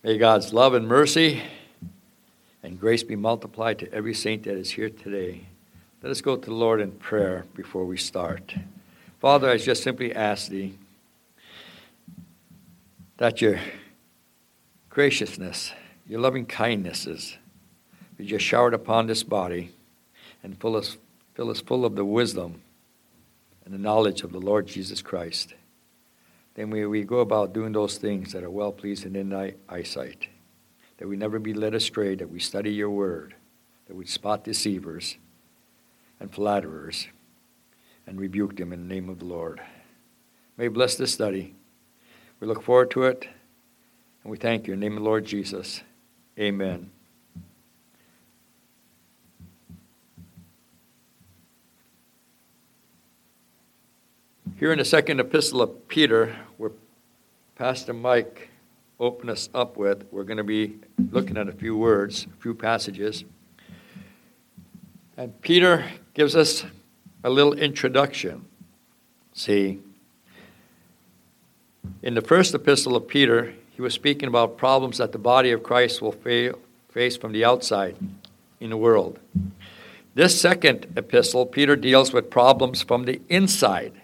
May God's love and mercy and grace be multiplied to every saint that is here today. Let us go to the Lord in prayer before we start. Father, I just simply ask Thee that Your graciousness, Your loving kindnesses be just showered upon this body and fill us full of the wisdom and the knowledge of the Lord Jesus Christ. Then we go about doing those things that are well-pleasing in Thy eyesight, that we never be led astray, that we study Your word, that we spot deceivers and flatterers and rebuke them in the name of the Lord. May you bless this study. We look forward to it, and we thank You in the name of the Lord Jesus. Amen. Here in the second epistle of Peter, where Pastor Mike opened us up with, we're going to be looking at a few words, a few passages. And Peter gives us a little introduction. See, in the first epistle of Peter, he was speaking about problems that the body of Christ will face from the outside in the world. This second epistle, Peter deals with problems from the inside.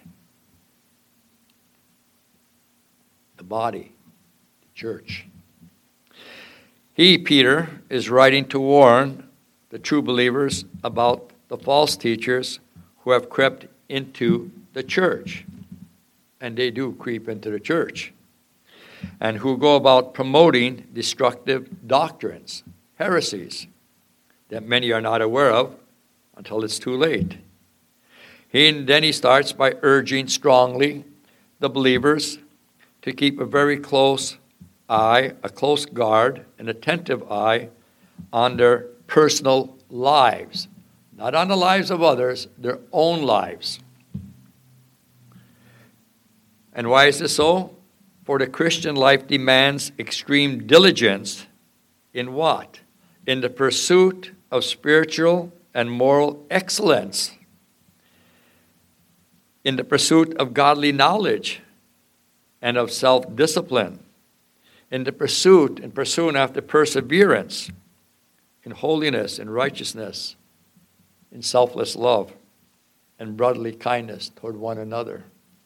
The body, the church. He, Peter, is writing to warn the true believers about the false teachers who have crept into the church. And they do creep into the church. And who go about promoting destructive doctrines, heresies, that many are not aware of until it's too late. Then he starts by urging strongly the believers to keep a very close eye, a close guard, an attentive eye on their personal lives. Not on the lives of others, their own lives. And why is this so? For the Christian life demands extreme diligence in what? In the pursuit of spiritual and moral excellence. In the pursuit of godly knowledge and of self-discipline, in the pursuit and pursuing after perseverance, in holiness, in righteousness, in selfless love, and brotherly kindness toward one another.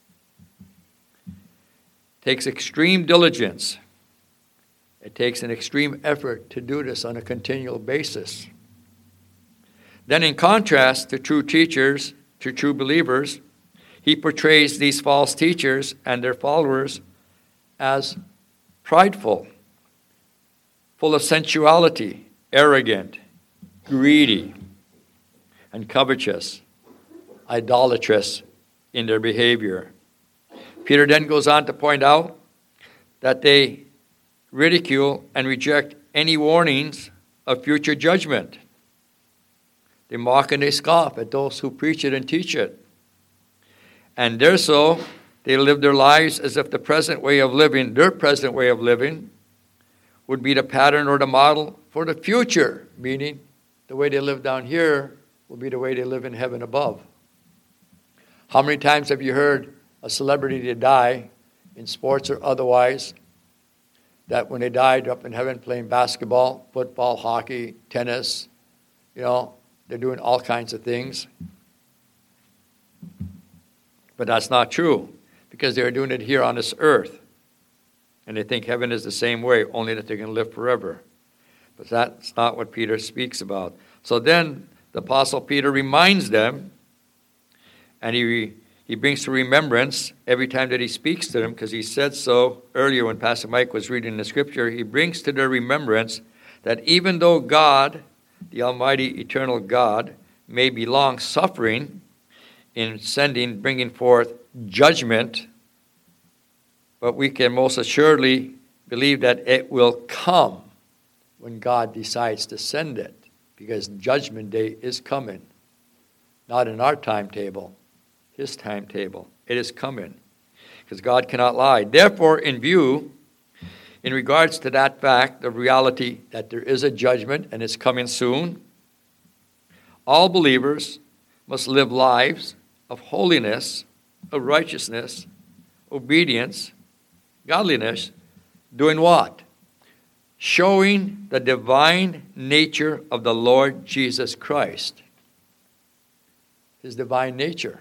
It takes extreme diligence. It takes an extreme effort to do this on a continual basis. Then in contrast to true teachers, to true believers, he portrays these false teachers and their followers as prideful, full of sensuality, arrogant, greedy, and covetous, idolatrous in their behavior. Peter then goes on to point out that they ridicule and reject any warnings of future judgment. They mock and they scoff at those who preach it and teach it. And there so, they live their lives as if their present way of living, would be the pattern or the model for the future, meaning the way they live down here will be the way they live in heaven above. How many times have you heard a celebrity to die, in sports or otherwise, that when they died up in heaven playing basketball, football, hockey, tennis, they're doing all kinds of things. But that's not true, because they're doing it here on this earth. And they think heaven is the same way, only that they're going to live forever. But that's not what Peter speaks about. So then the Apostle Peter reminds them, and he brings to remembrance every time that he speaks to them, because he said so earlier when Pastor Mike was reading the scripture, he brings to their remembrance that even though God, the Almighty Eternal God, may be long-suffering in bringing forth judgment, but we can most assuredly believe that it will come when God decides to send it, because Judgment Day is coming. Not in our timetable, His timetable. It is coming, because God cannot lie. Therefore, in regards to that fact, the reality that there is a judgment and it's coming soon, all believers must live lives of holiness, of righteousness, obedience, godliness, doing what? showing the divine nature of the Lord Jesus Christ. His divine nature.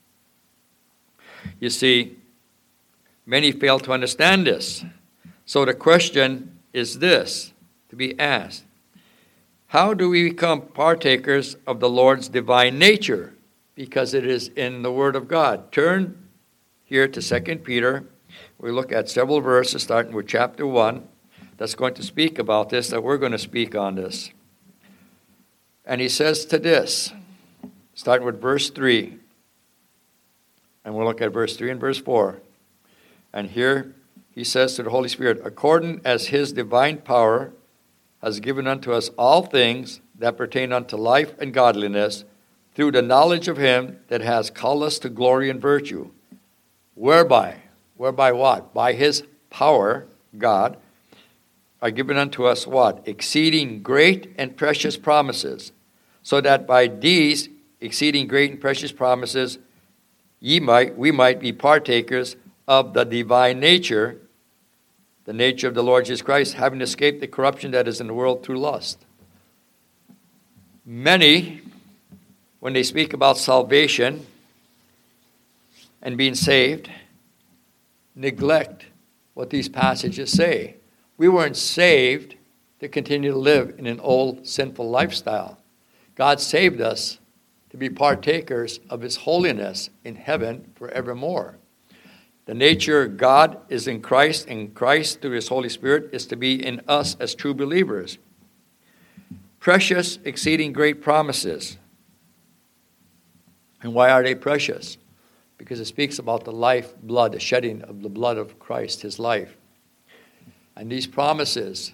You see, many fail to understand this. So the question is this to be asked: how do we become partakers of the Lord's divine nature? Because it is in the Word of God. Turn here to 2 Peter. We look at several verses starting with chapter 1 that's going to speak about this, that we're going to speak on this. And he says to this, starting with verse 3. And we'll look at verse 3 and verse 4. And here he says to the Holy Spirit, according as his divine power has given unto us all things that pertain unto life and godliness, through the knowledge of him that has called us to glory and virtue, whereby what? By his power, God, are given unto us what? Exceeding great and precious promises, so that by these exceeding great and precious promises we might be partakers of the divine nature, the nature of the Lord Jesus Christ, having escaped the corruption that is in the world through lust. Many, when they speak about salvation and being saved, neglect what these passages say. We weren't saved to continue to live in an old sinful lifestyle. God saved us to be partakers of his holiness in heaven forevermore. The nature of God is in Christ, and Christ through his Holy Spirit is to be in us as true believers. Precious, exceeding great promises. And why are they precious? Because it speaks about the life, blood, the shedding of the blood of Christ, his life. And these promises,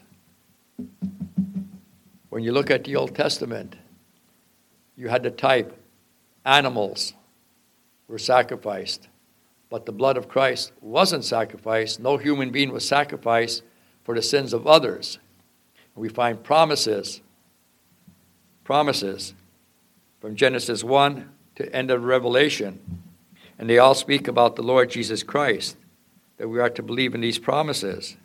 when you look at the Old Testament, you had the type, animals were sacrificed, but the blood of Christ wasn't sacrificed. No human being was sacrificed for the sins of others. We find promises from Genesis 1 to end of Revelation. And they all speak about the Lord Jesus Christ, that we are to believe in these promises.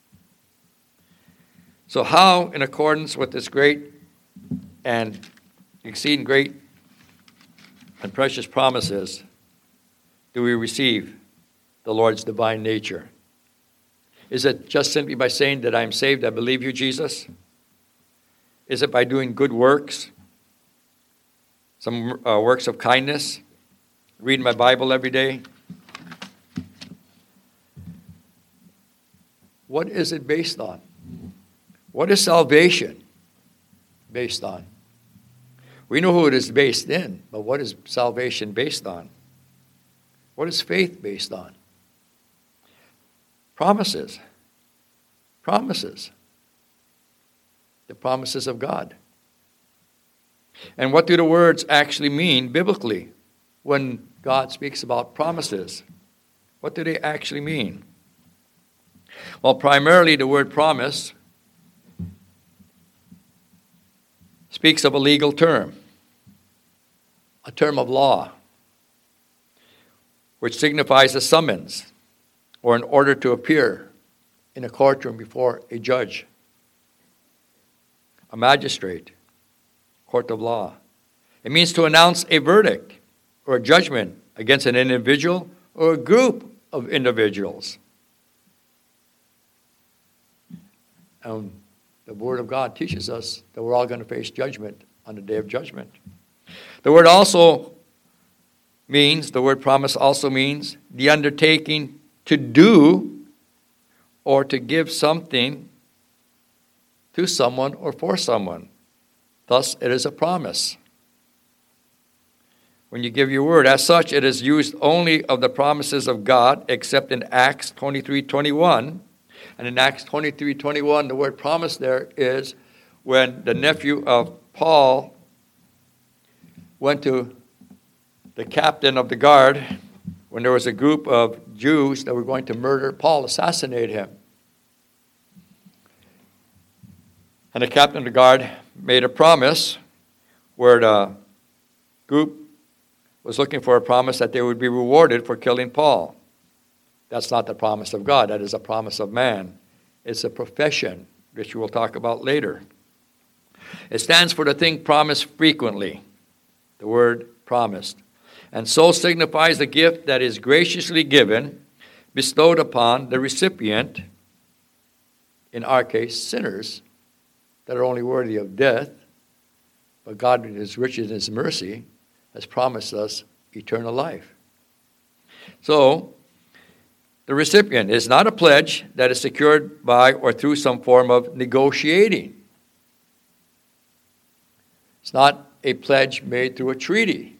So how, in accordance with this great and exceeding great and precious promises, do we receive the Lord's divine nature? Is it just simply by saying that I'm saved, I believe you, Jesus? Is it by doing good works? Some works of kindness? Reading my Bible every day? What is it based on? What is salvation based on? We know who it is based in, but what is salvation based on? What is faith based on? Promises. Promises. The promises of God. And what do the words actually mean biblically when God speaks about promises? What do they actually mean? Well, primarily the word promise speaks of a legal term, a term of law, which signifies a summons or an order to appear in a courtroom before a judge, a magistrate, court of law. It means to announce a verdict or a judgment against an individual or a group of individuals. And the Word of God teaches us that we're all going to face judgment on the day of judgment. The word promise also means the undertaking to do or to give something to someone or for someone. Thus, it is a promise. When you give your word, as such, it is used only of the promises of God, except in Acts 23:21. And in Acts 23:21, the word promise there is when the nephew of Paul went to the captain of the guard when there was a group of Jews that were going to murder Paul, assassinate him. And the captain of the guard made a promise where the group was looking for a promise that they would be rewarded for killing Paul. That's not the promise of God. That is a promise of man. It's a profession which we'll talk about later. It stands for the thing promised frequently, the word promised, and so signifies the gift that is graciously given, bestowed upon the recipient, in our case, sinners that are only worthy of death, but God, in His riches and His mercy, has promised us eternal life. So, the recipient is not a pledge that is secured by or through some form of negotiating. It's not a pledge made through a treaty.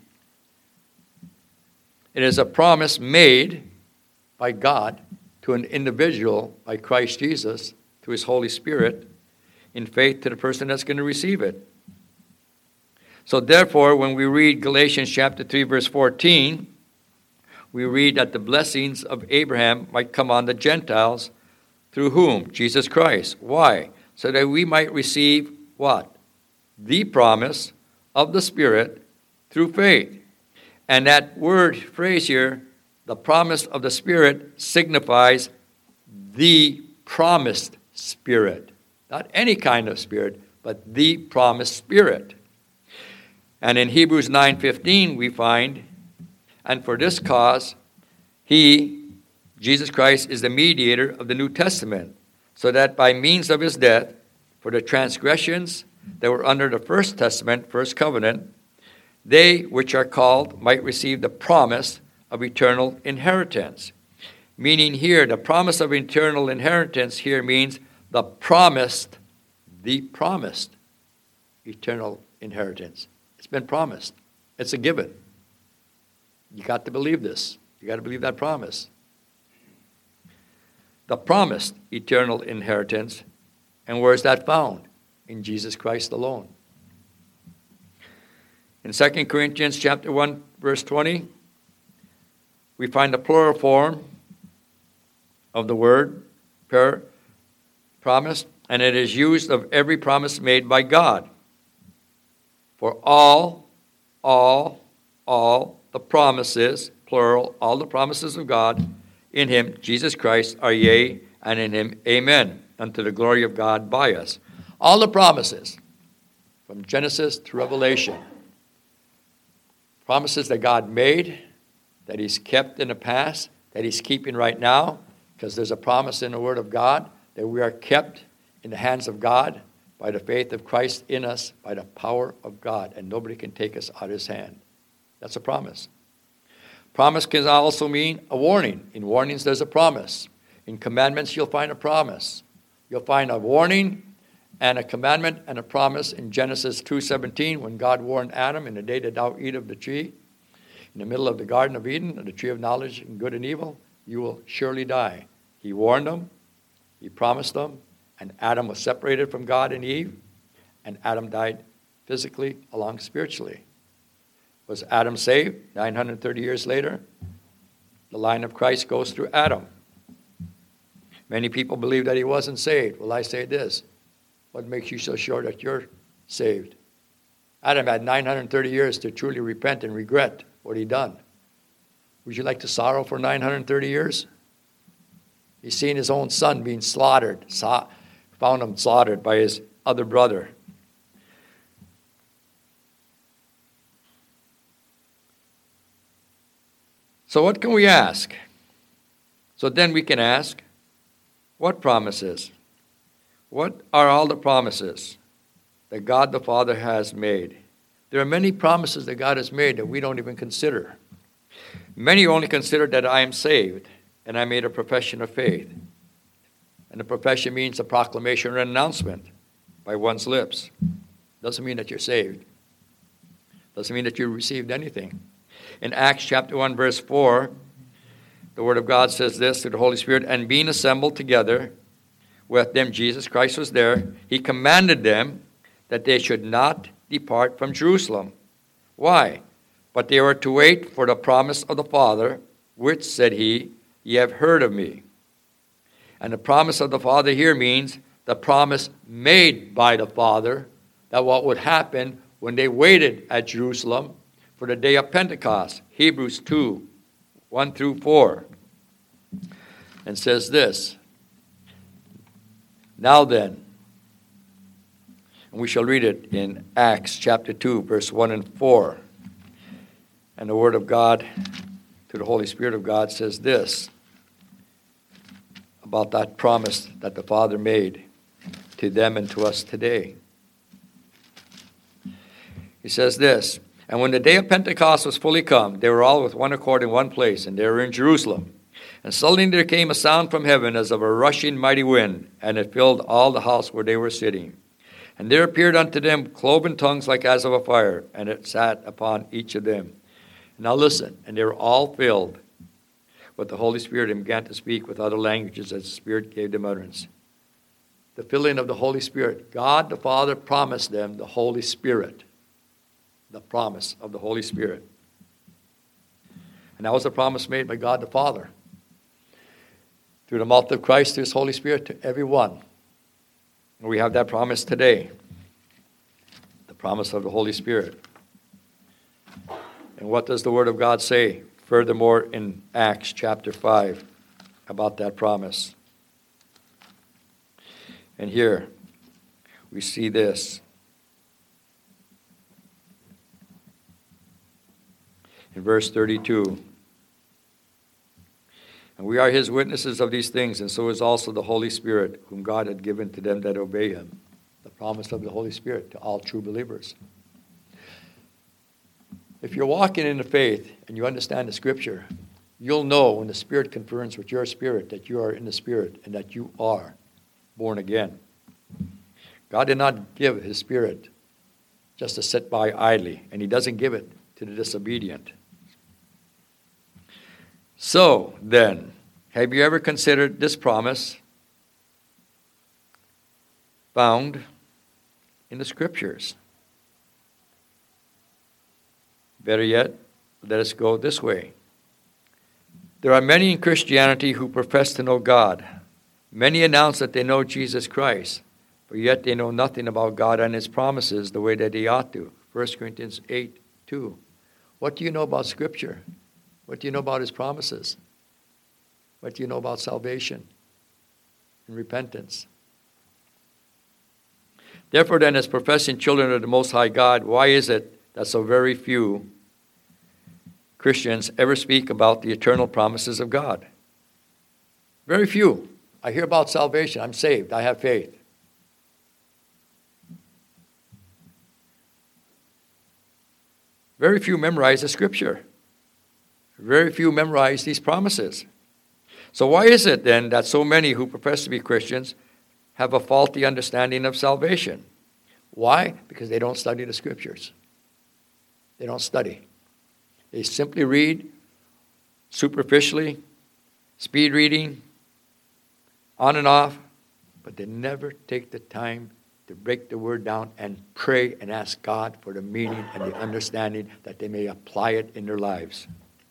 It is a promise made by God to an individual by Christ Jesus through His Holy Spirit in faith to the person that's going to receive it. So therefore, when we read Galatians chapter 3, verse 14, we read that the blessings of Abraham might come on the Gentiles through whom? Jesus Christ. Why? So that we might receive what? The promise of the Spirit through faith. And that word phrase here, the promise of the Spirit, signifies the promised Spirit. Not any kind of Spirit, but the promised Spirit. And in Hebrews 9:15 we find, and for this cause, He, Jesus Christ, is the mediator of the New Testament, so that by means of His death, for the transgressions that were under the first testament, first covenant, they which are called might receive the promise of eternal inheritance. Meaning here, the promise of eternal inheritance here means the promised eternal inheritance. It's been promised. It's a given. You got to believe this. You got to believe that promise. The promised eternal inheritance. And where is that found? In Jesus Christ alone. In 2 Corinthians chapter 1, verse 20, we find the plural form of the word promised, and it is used of every promise made by God. For all the promises, plural, all the promises of God in Him, Jesus Christ, are yea, and in Him, amen, unto the glory of God by us. All the promises, from Genesis to Revelation, promises that God made, that He's kept in the past, that He's keeping right now, because there's a promise in the Word of God that we are kept in the hands of God by the faith of Christ in us, by the power of God, and nobody can take us out of His hand. That's a promise. Promise can also mean a warning. In warnings, there's a promise. In commandments, you'll find a promise. You'll find a warning and a commandment and a promise in Genesis 2:17, when God warned Adam, in the day that thou eat of the tree, in the middle of the Garden of Eden, of the tree of knowledge and good and evil, you will surely die. He warned them, He promised them, and Adam was separated from God and Eve, and Adam died physically along spiritually. Was Adam saved? 930 years later, the line of Christ goes through Adam. Many people believe that he wasn't saved. Well, I say this. What makes you so sure that you're saved? Adam had 930 years to truly repent and regret what he'd done. Would you like to sorrow for 930 years? He's seen his own son being slaughtered, found him slaughtered by his other brother. So what can we ask? So then we can ask, what promises? What are all the promises that God the Father has made? There are many promises that God has made that we don't even consider. Many only consider that I am saved and I made a profession of faith. And the profession means a proclamation or an announcement by one's lips. Doesn't mean that you're saved. Doesn't mean that you received anything. In Acts chapter 1, verse 4, the Word of God says this through the Holy Spirit, and being assembled together with them, Jesus Christ was there, He commanded them that they should not depart from Jerusalem. Why? But they were to wait for the promise of the Father, which, said He, ye have heard of me. And the promise of the Father here means the promise made by the Father, that what would happen when they waited at Jerusalem for the day of Pentecost. Hebrews 2, 1 through 4. And says this, now then, And we shall read it in Acts chapter 2, verse 1 and 4. And the Word of God, through the Holy Spirit of God, says this about that promise that the Father made to them and to us today. He says this, "And when the day of Pentecost was fully come, they were all with one accord in one place, and they were in Jerusalem. And suddenly there came a sound from heaven as of a rushing mighty wind, and it filled all the house where they were sitting. And there appeared unto them cloven tongues like as of a fire, and it sat upon each of them. Now listen, and they were all filled with the Holy Spirit and began to speak with other languages as the Spirit gave them utterance." The filling of the Holy Spirit. God the Father promised them the Holy Spirit. The promise of the Holy Spirit. And that was a promise made by God the Father through the mouth of Christ, through His Holy Spirit, to everyone. And we have that promise today. The promise of the Holy Spirit. And what does the Word of God say furthermore in Acts chapter 5 about that promise? And here we see this. In verse 32. "And we are His witnesses of these things, and so is also the Holy Spirit, whom God had given to them that obey Him." The promise of the Holy Spirit to all true believers. If you're walking in the faith and you understand the Scripture, you'll know when the Spirit confirms with your spirit that you are in the Spirit and that you are born again. God did not give His Spirit just to sit by idly, and He doesn't give it to the disobedient. So, then, have you ever considered this promise found in the Scriptures? Better yet, let us go this way. There are many in Christianity who profess to know God. Many announce that they know Jesus Christ, but yet they know nothing about God and His promises the way that they ought to. 1 Corinthians 8:2. What do you know about Scripture? What do you know about His promises? What do you know about salvation and repentance? Therefore then, as professing children of the Most High God, why is it that so very few Christians ever speak about the eternal promises of God? Very few. I hear about salvation. I'm saved. I have faith. Very few memorize the Scripture. Very few memorize these promises. So why is it then that so many who profess to be Christians have a faulty understanding of salvation? Why? Because they don't study the Scriptures. They don't study. They simply read superficially, speed reading, on and off, but they never take the time to break the Word down and pray and ask God for the meaning and the understanding that they may apply it in their lives.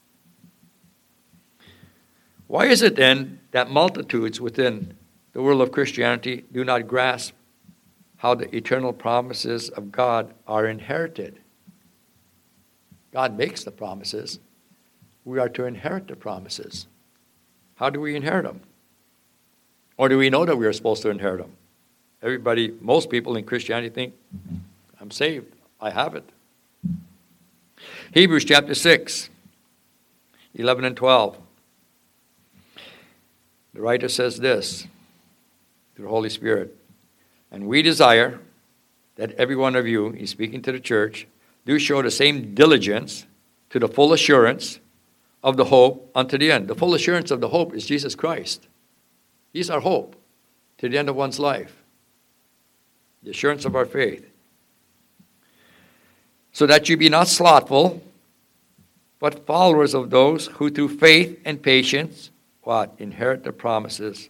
Why is it then that multitudes within the world of Christianity do not grasp how the eternal promises of God are inherited? God makes the promises. We are to inherit the promises. How do we inherit them? Or do we know that we are supposed to inherit them? Everybody, most people in Christianity think, I'm saved. I have it. Hebrews chapter 6, 11 and 12. The writer says this, through the Holy Spirit, "And we desire that every one of you," he's speaking to the church, "do show the same diligence to the full assurance of the hope unto the end." The full assurance of the hope is Jesus Christ. He's our hope to the end of one's life. The assurance of our faith. "So that you be not slothful, but followers of those who through faith and patience," what? Inherit the promises.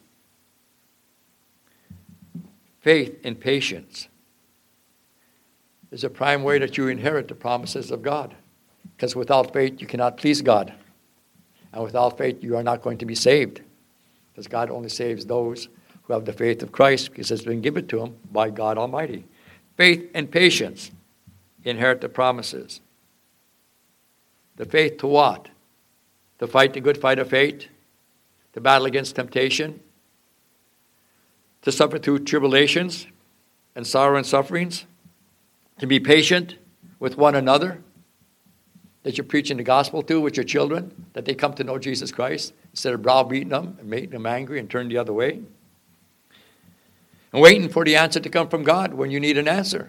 Faith and patience is a prime way that you inherit the promises of God. Because without faith, you cannot please God. And without faith, you are not going to be saved. Because God only saves those who have the faith of Christ, because it's been given to them by God Almighty. Faith and patience inherit the promises. The faith to what? To fight the good fight of faith? To battle against temptation? To suffer through tribulations and sorrow and sufferings? To be patient with one another that you're preaching the gospel to with your children, that they come to know Jesus Christ instead of browbeating them and making them angry and turn the other way. And waiting for the answer to come from God when you need an answer.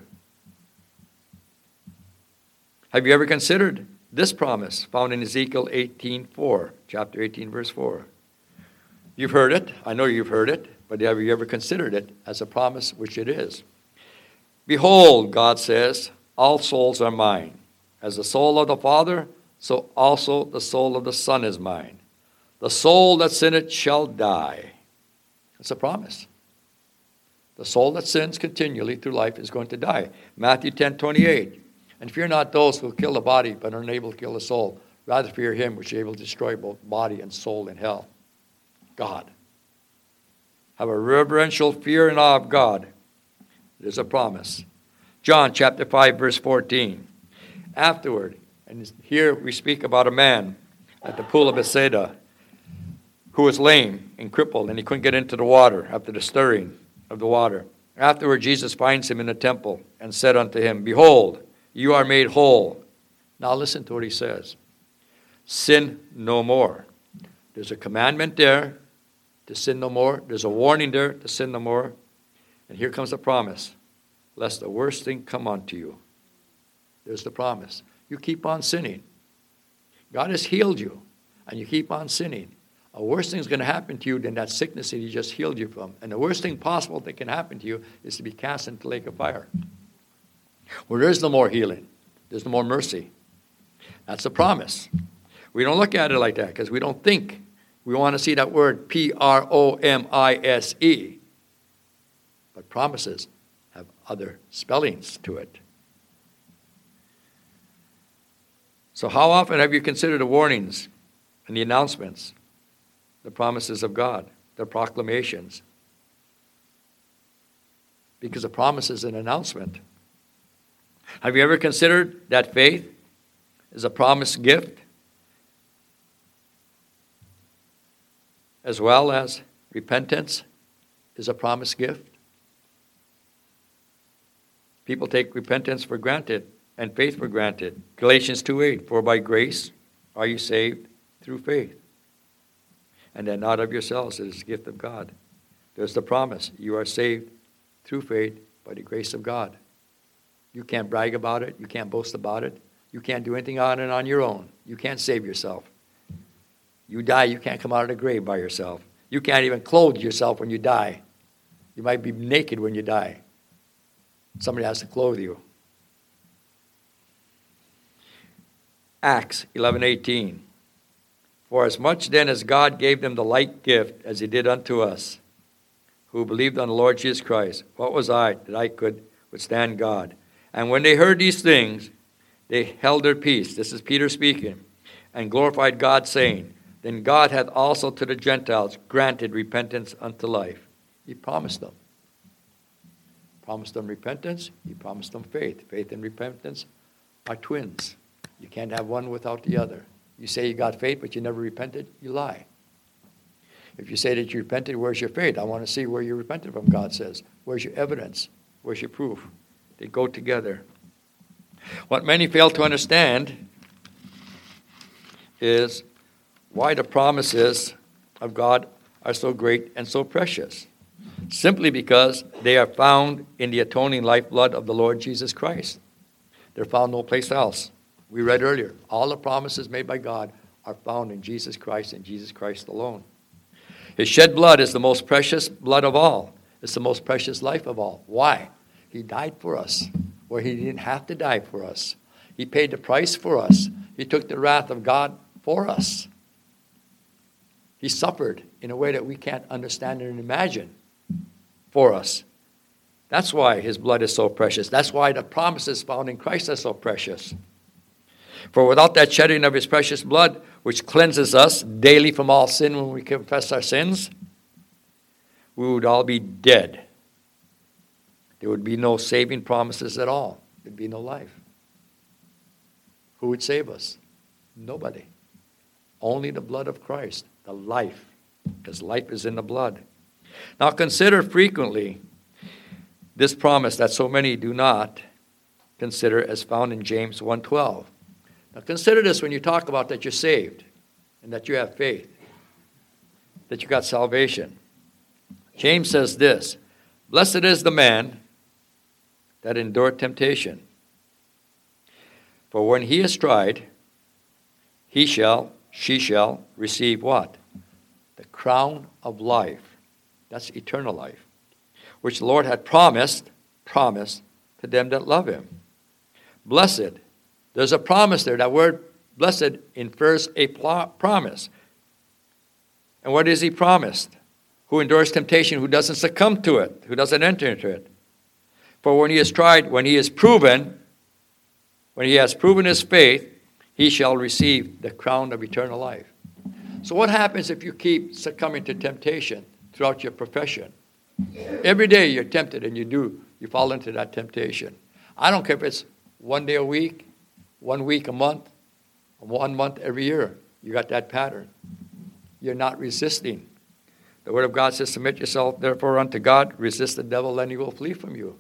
Have you ever considered this promise found in Ezekiel 18:4, chapter 18, verse 4? You've heard it. I know you've heard it. But have you ever considered it as a promise, which it is? Behold, God says, all souls are mine. As the soul of the Father, so also the soul of the Son is mine. The soul that sinneth shall die. It's a promise. The soul that sins continually through life is going to die. Matthew 10:28. And fear not those who kill the body, but are unable to kill the soul. Rather fear him which is able to destroy both body and soul in hell. God. Have a reverential fear and awe of God. It is a promise. John chapter 5, verse 14. Afterward, and here we speak about a man at the pool of Bethesda who was lame and crippled, and he couldn't get into the water after the stirring of the water. Afterward, Jesus finds him in the temple and said unto him, Behold, you are made whole. Now listen to what he says. Sin no more. There's a commandment there to sin no more. There's a warning there to sin no more. And here comes the promise. Lest the worst thing come unto you. There's the promise. You keep on sinning. God has healed you, and you keep on sinning. A worse thing is going to happen to you than that sickness that he just healed you from. And the worst thing possible that can happen to you is to be cast into the lake of fire. Where there's no more healing. There's no more mercy. That's a promise. We don't look at it like that because we don't think. We want to see that word Promise. But promises have other spellings to it. So how often have you considered the warnings and the announcements, the promises of God, the proclamations? Because a promise is an announcement. Have you ever considered that faith is a promised gift as well as repentance is a promised gift? People take repentance for granted and faith for granted. Galatians 2:8, for by grace are you saved through faith. And that not of yourselves, it is the gift of God. There's the promise. You are saved through faith by the grace of God. You can't brag about it. You can't boast about it. You can't do anything on it on your own. You can't save yourself. You die, you can't come out of the grave by yourself. You can't even clothe yourself when you die. You might be naked when you die. Somebody has to clothe you. Acts 11:18. For as much then as God gave them the like gift as he did unto us, who believed on the Lord Jesus Christ, what was I that I could withstand God? And when they heard these things, they held their peace. This is Peter speaking. And glorified God, saying, Then God hath also to the Gentiles granted repentance unto life. He promised them. Promised them repentance. He promised them faith. Faith and repentance are twins. You can't have one without the other. You say you got faith, but you never repented, you lie. If you say that you repented, where's your faith? I want to see where you repented from, God says. Where's your evidence? Where's your proof? They go together. What many fail to understand is why the promises of God are so great and so precious. Simply because they are found in the atoning lifeblood of the Lord Jesus Christ. They're found no place else. We read earlier, all the promises made by God are found in Jesus Christ and Jesus Christ alone. His shed blood is the most precious blood of all. It's the most precious life of all. Why? He died for us, where he didn't have to die for us. He paid the price for us. He took the wrath of God for us. He suffered in a way that we can't understand and imagine for us. That's why his blood is so precious. That's why the promises found in Christ are so precious. For without that shedding of his precious blood, which cleanses us daily from all sin when we confess our sins, we would all be dead. There would be no saving promises at all. There'd be no life. Who would save us? Nobody. Only the blood of Christ, the life, because life is in the blood. Now consider frequently this promise that so many do not consider as found in James 1:12. Now consider this when you talk about that you're saved and that you have faith, that you got salvation. James says this, "Blessed is the man that endureth temptation. For when he is tried, she shall receive what? The crown of life." That's eternal life, which the Lord had promised to them that love him. Blessed. There's a promise there. That word blessed infers a promise. And what is he promised? Who endures temptation, who doesn't succumb to it, who doesn't enter into it. For when he is tried, when he has proven his faith, he shall receive the crown of eternal life. So what happens if you keep succumbing to temptation throughout your profession? Every day you're tempted and you fall into that temptation. I don't care if it's 1 day a week, 1 week a month, 1 month every year. You got that pattern. You're not resisting. The Word of God says, "Submit yourself therefore unto God, resist the devil, and he will flee from you."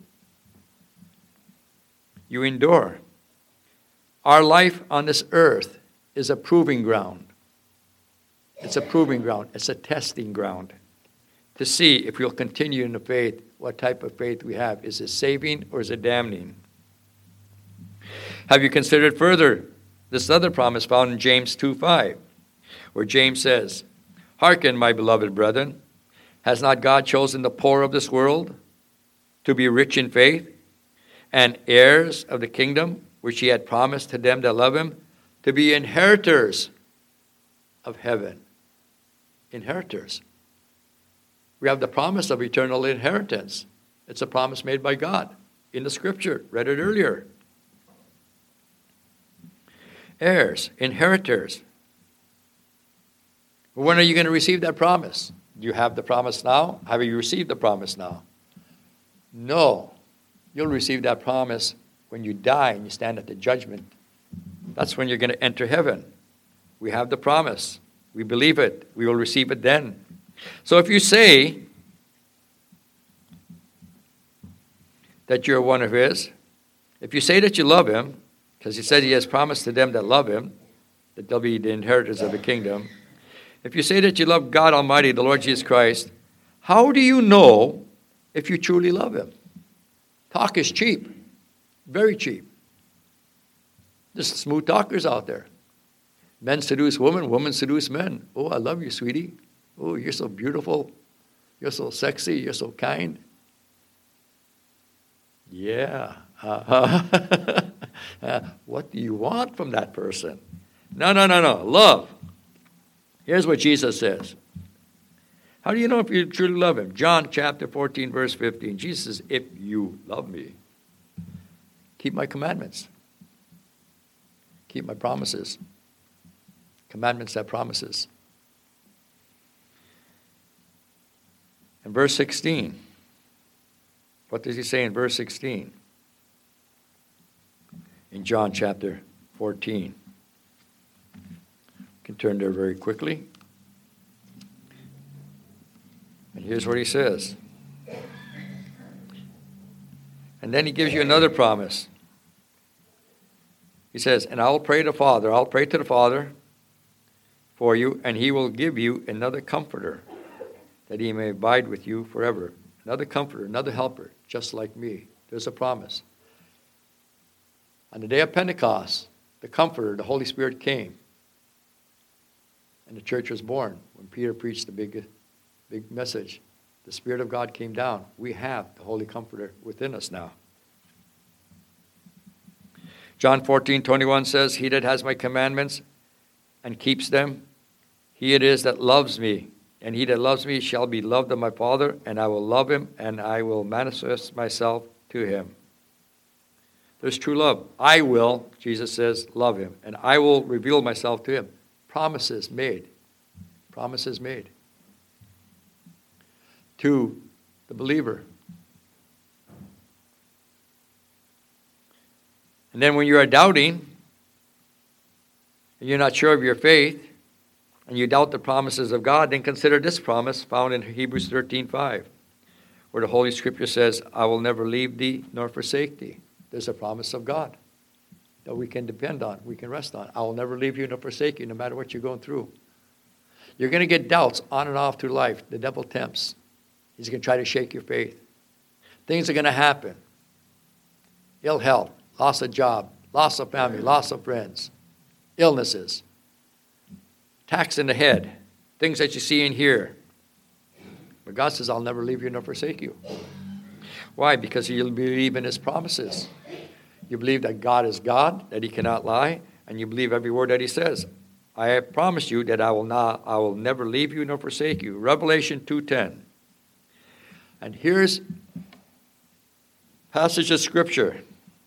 You endure. Our life on this earth is a proving ground. It's a proving ground. It's a testing ground to see if we'll continue in the faith, what type of faith we have. Is it saving or is it damning? Have you considered further this other promise found in James 2:5, where James says, "Hearken, my beloved brethren, has not God chosen the poor of this world to be rich in faith and heirs of the kingdom which he had promised to them that love him, to be inheritors of heaven?" Inheritors. We have the promise of eternal inheritance. It's a promise made by God in the scripture. Read it earlier. Heirs, inheritors. When are you going to receive that promise? Do you have the promise now? Have you received the promise now? No. You'll receive that promise when you die and you stand at the judgment. That's when you're going to enter heaven. We have the promise. We believe it. We will receive it then. So if you say that you're one of his, if you say that you love him, because he said he has promised to them that love him, that they'll be the inheritors of the kingdom. If you say that you love God Almighty, the Lord Jesus Christ, how do you know if you truly love him? Talk is cheap. Very cheap. There's smooth talkers out there. Men seduce women, women seduce men. "Oh, I love you, sweetie. Oh, you're so beautiful. You're so sexy. You're so kind." Yeah. What do you want from that person? No. Love. Here's what Jesus says. How do you know if you truly love him? John chapter 14, verse 15. Jesus says, "If you love me, keep my commandments." Keep my promises. Commandments have promises. In verse 16, what does he say in verse 16? In John chapter 14. You can turn there very quickly. And here's what he says. And then he gives you another promise. He says, "And I'll pray to the Father for you, and he will give you another comforter, that he may abide with you forever." Another comforter, another helper, just like me. There's a promise. On the day of Pentecost, the comforter, the Holy Spirit came. And the church was born when Peter preached the big message. The Spirit of God came down. We have the Holy Comforter within us now. John 14:21 says, "He that has my commandments and keeps them, he it is that loves me. And he that loves me shall be loved of my Father, and I will love him, and I will manifest myself to him." There's true love. I will, Jesus says, love him, and I will reveal myself to him. Promises made. Promises made. To the believer. And then when you are doubting, and you're not sure of your faith, and you doubt the promises of God, then consider this promise found in Hebrews 13:5, where the Holy Scripture says, "I will never leave thee nor forsake thee." There's a promise of God that we can depend on, we can rest on. I will never leave you nor forsake you, no matter what you're going through. You're going to get doubts on and off through life. The devil tempts. He's going to try to shake your faith. Things are going to happen. Ill health, loss of job, loss of family, loss of friends, illnesses, attacks in the head, things that you see and hear. But God says, I'll never leave you nor forsake you. Why? Because you believe in his promises. You believe that God is God, that he cannot lie, and you believe every word that he says. I have promised you that I will never leave you nor forsake you. Revelation 2:10. And here's passage of scripture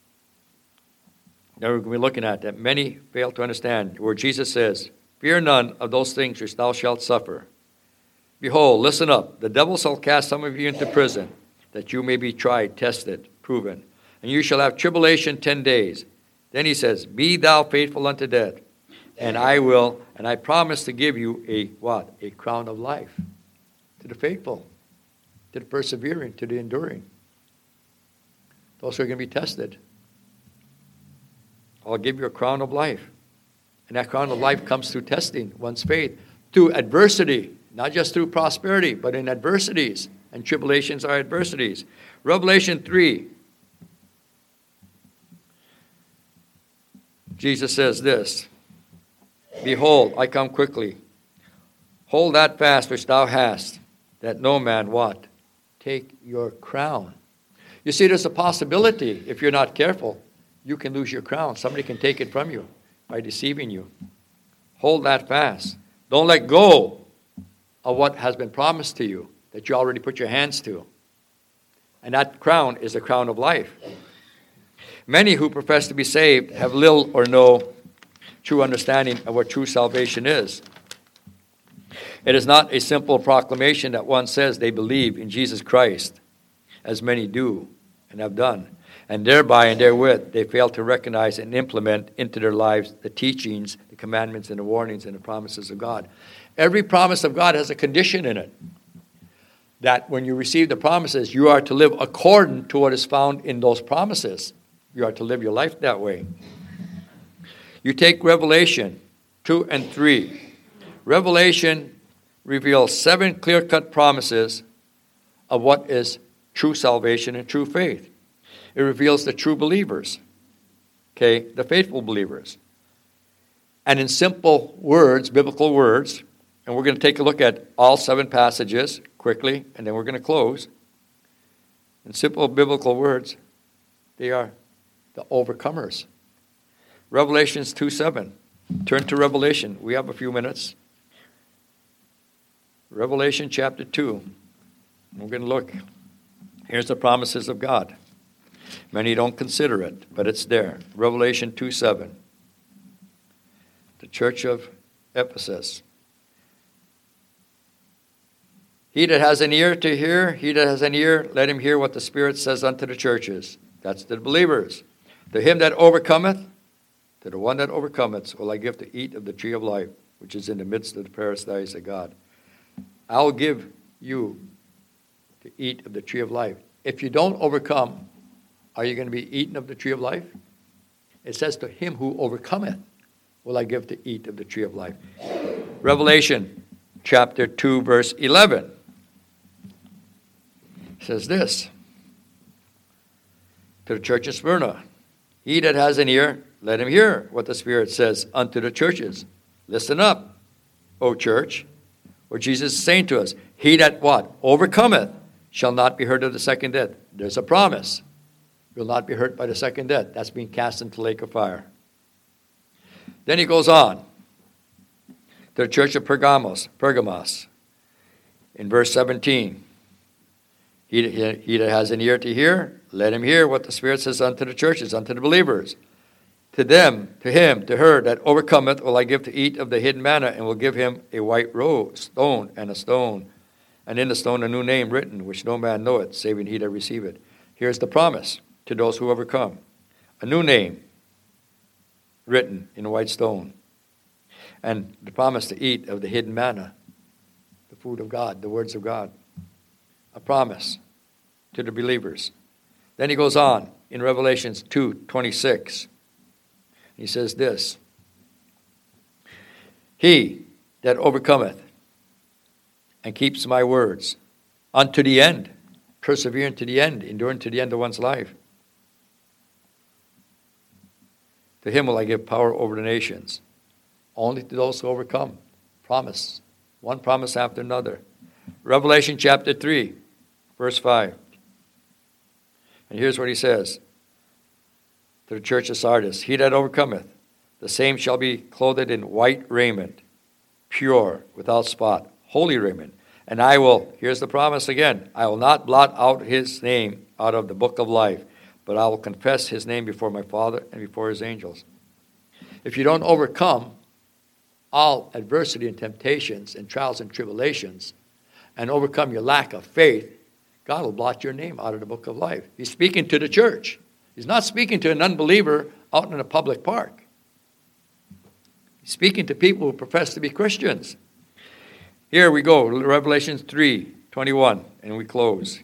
that we're going to be looking at that many fail to understand, where Jesus says, fear none of those things which thou shalt suffer. Behold, listen up, the devil shall cast some of you into prison, that you may be tried, tested, proven. And you shall have tribulation 10 days. Then he says, be thou faithful unto death, and I promise to give you a what? A crown of life. To the faithful, to the persevering, to the enduring. Those who are going to be tested. I'll give you a crown of life. And that crown of life comes through testing one's faith, through adversity, not just through prosperity, but in adversities. And tribulations are adversities. Revelation 3. Jesus says this, behold, I come quickly. Hold that fast which thou hast, that no man what? Take your crown. You see, there's a possibility, if you're not careful, you can lose your crown. Somebody can take it from you by deceiving you. Hold that fast. Don't let go of what has been promised to you, that you already put your hands to. And that crown is the crown of life. Many who profess to be saved have little or no true understanding of what true salvation is. It is not a simple proclamation that one says they believe in Jesus Christ, as many do and have done, and thereby and therewith they fail to recognize and implement into their lives the teachings, the commandments, and the warnings and the promises of God. Every promise of God has a condition in it, that when you receive the promises, you are to live according to what is found in those promises. You are to live your life that way. You take Revelation 2 and 3. Revelation reveals 7 clear-cut promises of what is true salvation and true faith. It reveals the true believers, okay, the faithful believers. And in simple words, biblical words, and we're going to take a look at all 7 passages quickly, and then we're going to close. In simple biblical words, they are the overcomers. Revelations 2:7. Turn to Revelation. We have a few minutes. Revelation chapter 2. We're going to look. Here's the promises of God. Many don't consider it, but it's there. Revelation 2:7. The church of Ephesus. He that has an ear to hear, he that has an ear, let him hear what the Spirit says unto the churches. That's the believers. To him that overcometh, to the one that overcometh, will I give to eat of the tree of life, which is in the midst of the paradise of God. I'll give you to eat of the tree of life. If you don't overcome, are you going to be eaten of the tree of life? It says, to him who overcometh will I give to eat of the tree of life. Revelation chapter 2, verse 11 says this, to the church of Smyrna, he that has an ear, let him hear what the Spirit says unto the churches. Listen up, O church, what Jesus is saying to us. He that what? Overcometh shall not be hurt of the second death. There's a promise. You'll not be hurt by the second death. That's being cast into the lake of fire. Then he goes on to the church of Pergamos, in verse 17. He that has an ear to hear, let him hear what the Spirit says unto the churches, unto the believers. To them, to him, to her that overcometh will I give to eat of the hidden manna, and will give him a white stone, and in the stone a new name written, which no man knoweth, saving he that receiveth. Here's the promise to those who overcome. A new name written in a white stone. And the promise to eat of the hidden manna, the food of God, the words of God. A promise to the believers. Then he goes on in Revelations 2:26. He says this, he that overcometh and keeps my words unto the end, persevering to the end, enduring to the end of one's life. To him will I give power over the nations, only to those who overcome. Promise, one promise after another. Revelation chapter 3, verse 5. And here's what he says to the church of Sardis. He that overcometh, the same shall be clothed in white raiment, pure, without spot, holy raiment. And I will, here's the promise again, I will not blot out his name out of the book of life, but I will confess his name before my Father and before his angels. If you don't overcome all adversity and temptations and trials and tribulations and overcome your lack of faith, God will blot your name out of the book of life. He's speaking to the church. He's not speaking to an unbeliever out in a public park. He's speaking to people who profess to be Christians. Here we go, Revelation 3:21, and we close.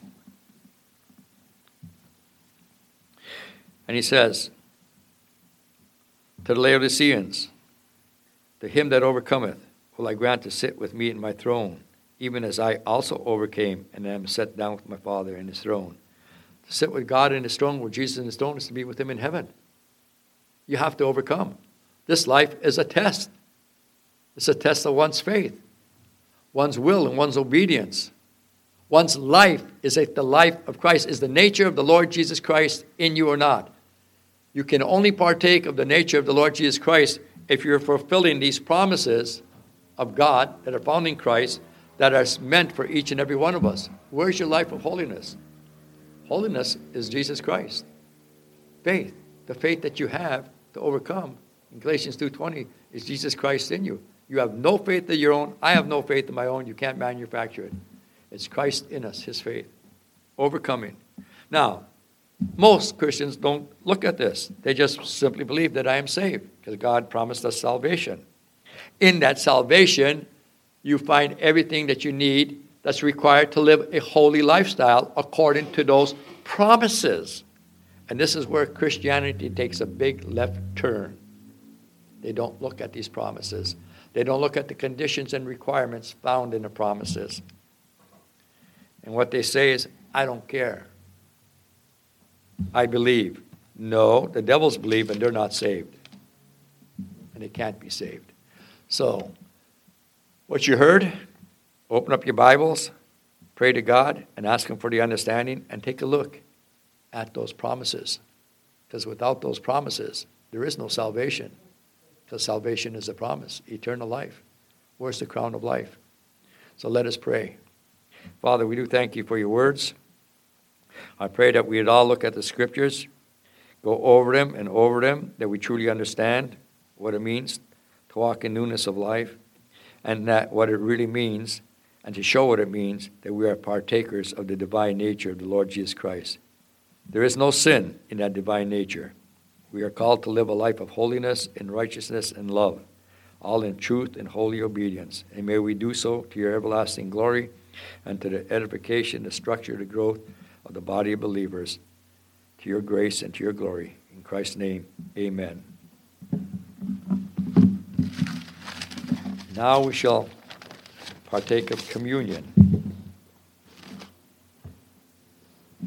And he says, to the Laodiceans, to him that overcometh will I grant to sit with me in my throne, even as I also overcame and am set down with my Father in his throne. To sit with God in his throne, with Jesus in his throne, is to be with him in heaven. You have to overcome. This life is a test. It's a test of one's faith, one's will, and one's obedience. One's life is the life of Christ. Is the nature of the Lord Jesus Christ in you or not? You can only partake of the nature of the Lord Jesus Christ if you're fulfilling these promises of God that are found in Christ that are meant for each and every one of us. Where's your life of holiness? Holiness is Jesus Christ. Faith, the faith that you have to overcome, in Galatians 2:20, is Jesus Christ in you. You have no faith of your own. I have no faith of my own. You can't manufacture it. It's Christ in us, his faith. Overcoming. Now, most Christians don't look at this. They just simply believe that I am saved because God promised us salvation. In that salvation, you find everything that you need that's required to live a holy lifestyle according to those promises. And this is where Christianity takes a big left turn. They don't look at these promises. They don't look at the conditions and requirements found in the promises. And what they say is, I don't care. I believe. No, the devils believe and they're not saved. And they can't be saved. So, what you heard, open up your Bibles, pray to God, and ask him for the understanding, and take a look at those promises. Because without those promises, there is no salvation. Because salvation is a promise, eternal life. Where's the crown of life? So let us pray. Father, we do thank you for your words. I pray that we would all look at the scriptures, go over them and over them, that we truly understand what it means to walk in newness of life, and that what it really means, and to show what it means, that we are partakers of the divine nature of the Lord Jesus Christ. There is no sin in that divine nature. We are called to live a life of holiness and righteousness and love, all in truth and holy obedience. And may we do so to your everlasting glory and to the edification, the structure, the growth of the body of believers, to your grace and to your glory. In Christ's name, amen. Now we shall partake of communion.